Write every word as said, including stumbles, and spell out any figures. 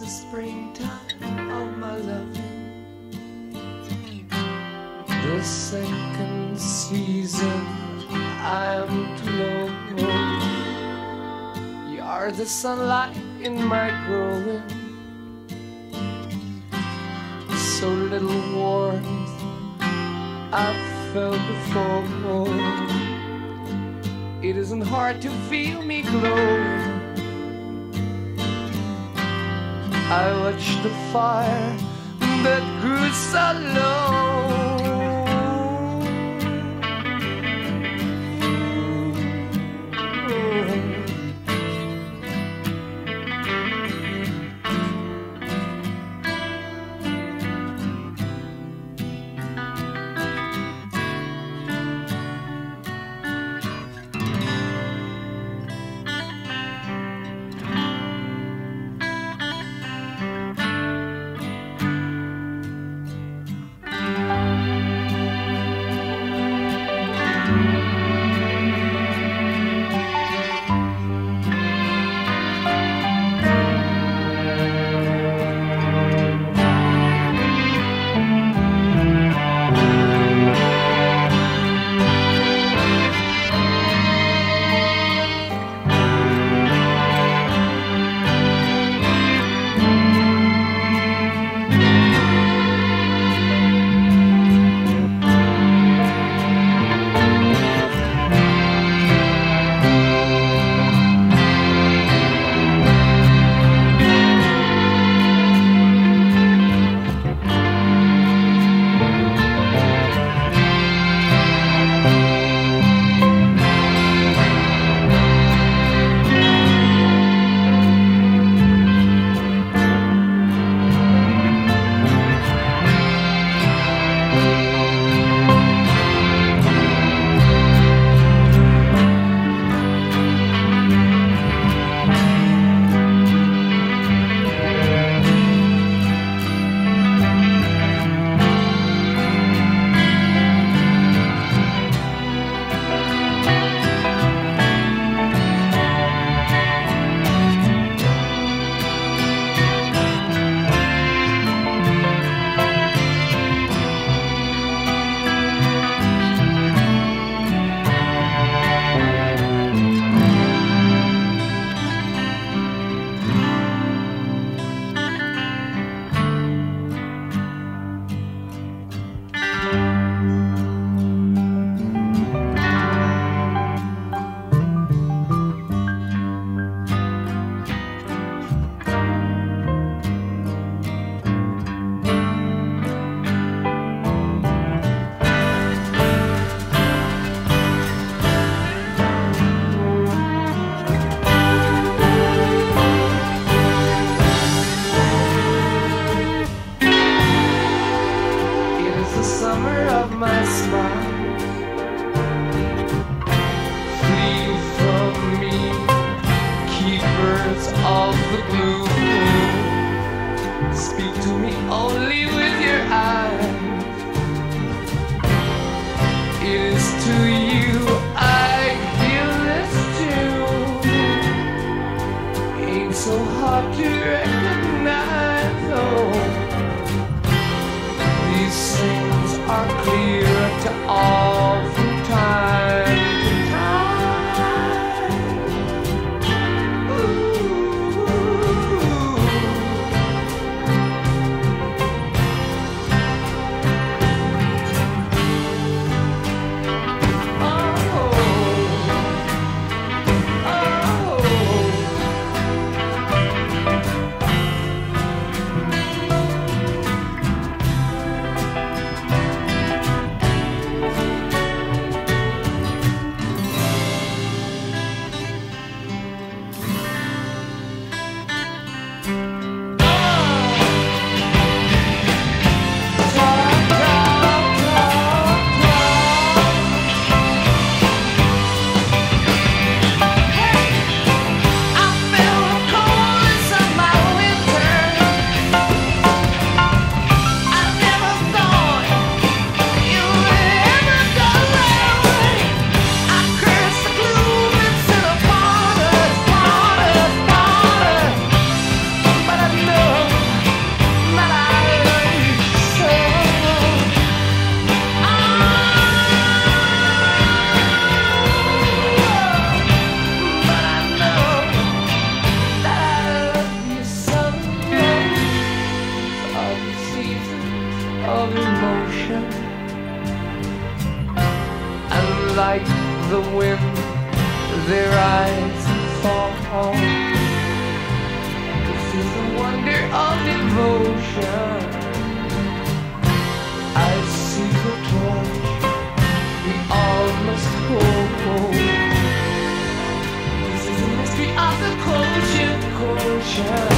the springtime of my loving, the second season I am to know. You are the sunlight in my growing, so little warmth I've felt before. It isn't hard to feel me glow. I watched the fire that grew so low. My smile, flee from me, keepers of the blue. Speak to me only with your eyes. It is to you I give this tune. Ain't so hard to recognize, oh. These things are clear to all from time to time. Ooh. Oh. Oh. they rise and fall. This is the wonder of devotion. I see the torch we all must hold. This is the mystery of the culture, culture.